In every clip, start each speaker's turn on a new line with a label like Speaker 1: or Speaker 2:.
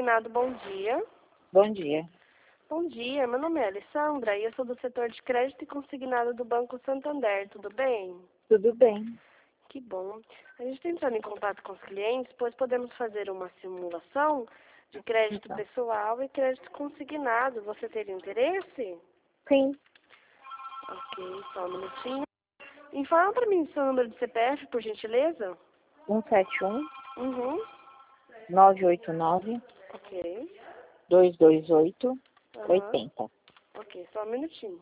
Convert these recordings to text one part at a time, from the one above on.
Speaker 1: Consignado, bom dia.
Speaker 2: Bom dia.
Speaker 1: Bom dia, meu nome é Alessandra e eu sou do setor de crédito e consignado do Banco Santander, tudo bem?
Speaker 2: Tudo bem?
Speaker 1: Que bom. A gente está entrando em contato com os clientes, pois podemos fazer uma simulação de crédito
Speaker 2: Então.
Speaker 1: pessoal e crédito consignado. Você teria interesse?
Speaker 2: Sim.
Speaker 1: Ok, só um minutinho. Informa para mim seu número de CPF, por gentileza.
Speaker 2: 171
Speaker 1: Uhum.
Speaker 2: 989
Speaker 1: Ok.
Speaker 2: 228
Speaker 1: Aham.
Speaker 2: 80.
Speaker 1: Ok, só um minutinho.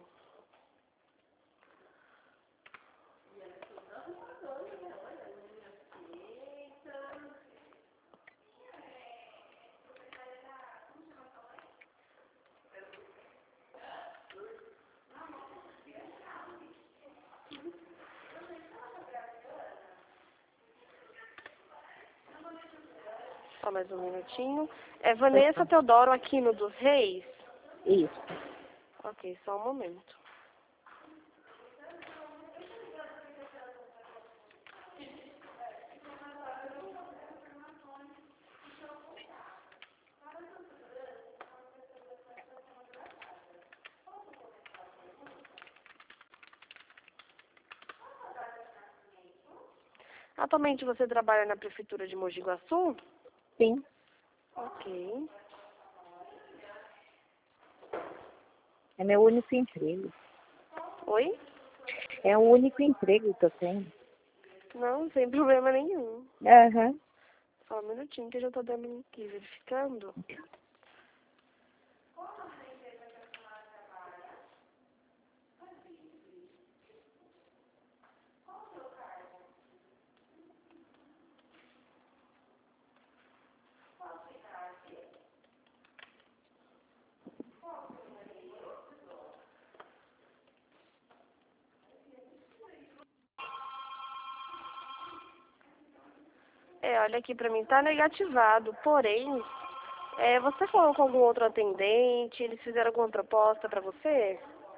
Speaker 1: Só mais um minutinho. É Vanessa Teodoro Aquino dos Reis?
Speaker 2: Isso.
Speaker 1: Ok, só um momento. Atualmente você trabalha na Prefeitura de Mogi Guaçu?
Speaker 2: Sim.
Speaker 1: Ok.
Speaker 2: É meu único emprego.
Speaker 1: Oi?
Speaker 2: É o único emprego que eu tenho.
Speaker 1: Não, sem problema nenhum.
Speaker 2: Aham.
Speaker 1: Só um minutinho que eu já estou dando aqui, verificando. Olha aqui pra mim, tá negativado. Porém, você falou com algum outro atendente? Eles fizeram alguma proposta pra você?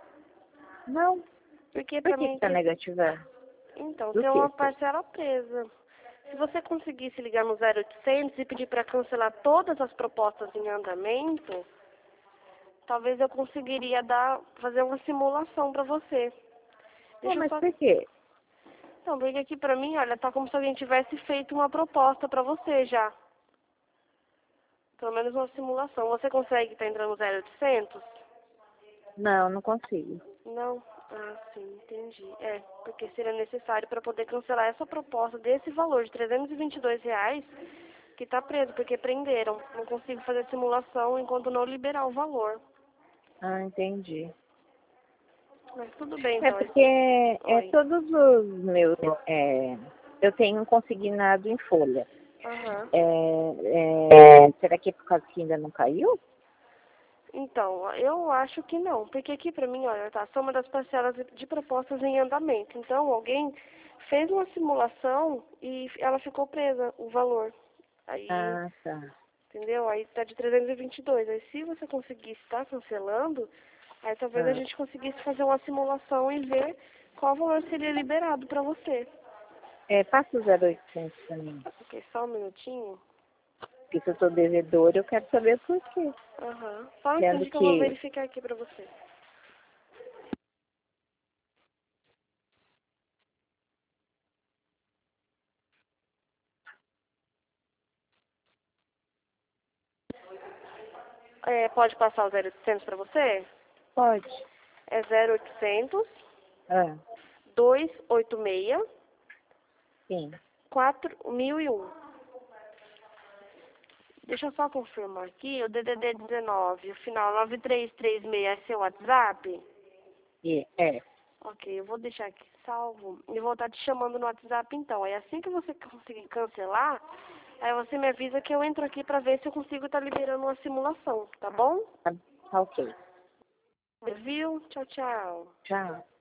Speaker 2: Não.
Speaker 1: Porque
Speaker 2: Por
Speaker 1: pra
Speaker 2: que
Speaker 1: mim
Speaker 2: que tá
Speaker 1: aqui...
Speaker 2: negativado?
Speaker 1: Então,
Speaker 2: Do
Speaker 1: tem
Speaker 2: que,
Speaker 1: uma
Speaker 2: senhor?
Speaker 1: parcela presa. Se você conseguisse ligar no 0800 e pedir para cancelar todas as propostas em andamento, talvez eu conseguiria fazer uma simulação para você.
Speaker 2: Pô,
Speaker 1: Deixa eu
Speaker 2: mas
Speaker 1: só...
Speaker 2: por quê?
Speaker 1: Não, porque aqui pra mim, olha, tá como se alguém tivesse feito uma proposta para você já. Pelo menos uma simulação. Você consegue estar entrando no 0800?
Speaker 2: Não, não consigo.
Speaker 1: Não? Ah, sim, entendi. Porque seria necessário para poder cancelar essa proposta desse valor de R$ 322 que está preso, porque prenderam. Não consigo fazer simulação enquanto não liberar o valor.
Speaker 2: Ah, entendi.
Speaker 1: Mas tudo bem,
Speaker 2: É
Speaker 1: então.
Speaker 2: porque
Speaker 1: Oi.
Speaker 2: todos os meus... eu tenho consignado em folha.
Speaker 1: Aham.
Speaker 2: Será que é por causa que ainda não caiu?
Speaker 1: Então, eu acho que não, porque aqui pra mim, olha, tá, soma das parcelas de propostas em andamento. Então, alguém fez uma simulação e ela ficou presa, o valor. Aí,
Speaker 2: Ah, tá.
Speaker 1: entendeu? Aí tá de 322. Aí se você conseguisse estar cancelando, aí talvez a
Speaker 2: Ah.
Speaker 1: gente conseguisse fazer uma simulação e ver qual valor seria liberado pra você.
Speaker 2: Passa o 0800 pra mim.
Speaker 1: Ok, só um minutinho.
Speaker 2: Porque se eu sou devedora, eu quero saber por quê.
Speaker 1: Aham. Só um
Speaker 2: Sendo
Speaker 1: instante que eu vou
Speaker 2: que...
Speaker 1: verificar aqui pra você. Pode passar o 0800 pra você?
Speaker 2: Pode.
Speaker 1: É 0800
Speaker 2: Ah,
Speaker 1: 286
Speaker 2: sim.
Speaker 1: 4001. Deixa eu só confirmar aqui, o DDD 19, o final 9336 é seu WhatsApp?
Speaker 2: É.
Speaker 1: Ok, eu vou deixar aqui salvo e vou estar te chamando no WhatsApp então. Aí assim que você conseguir cancelar, aí você me avisa que eu entro aqui pra ver se eu consigo estar liberando uma simulação, tá bom?
Speaker 2: Tá ok.
Speaker 1: Viu? Tchau, tchau.
Speaker 2: Tchau.